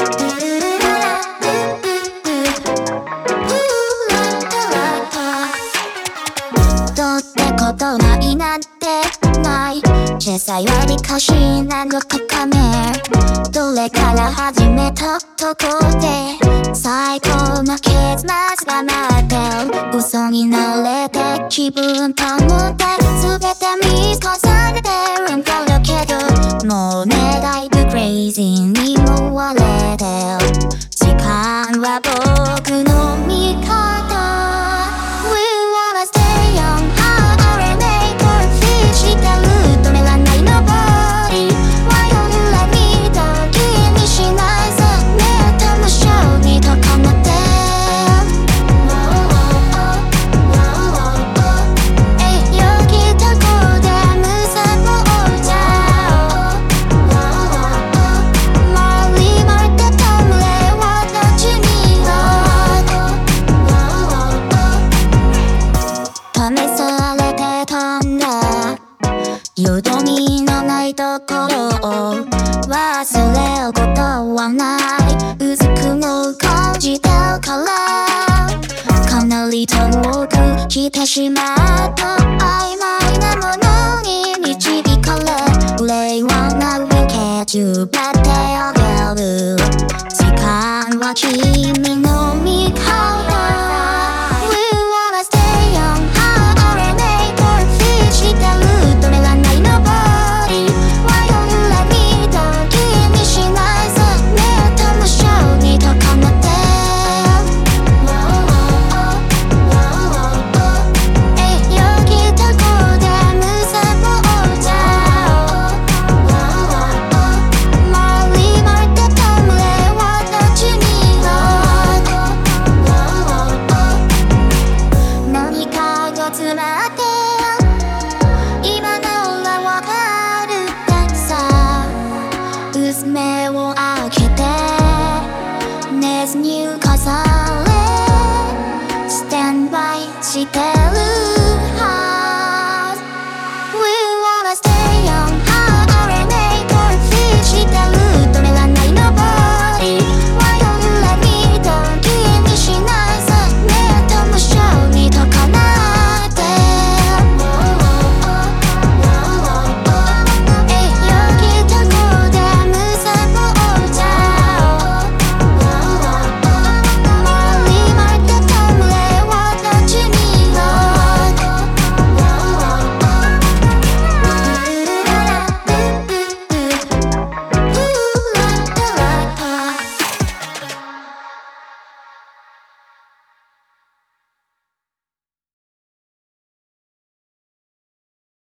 どうってことないなんてない小さいわりかしなのかかめどれから始めたとこで最高の結末が待ってる嘘に慣れて気分保って全て見透かされてるんだけどもうねだいぶクレイジーにも割れてる時間は僕の味方よどみのないところを忘れることはないうずくも感じてるからかなり遠く来てしまった曖昧なものに導かれ令和なるケチューバってあげる時間は消え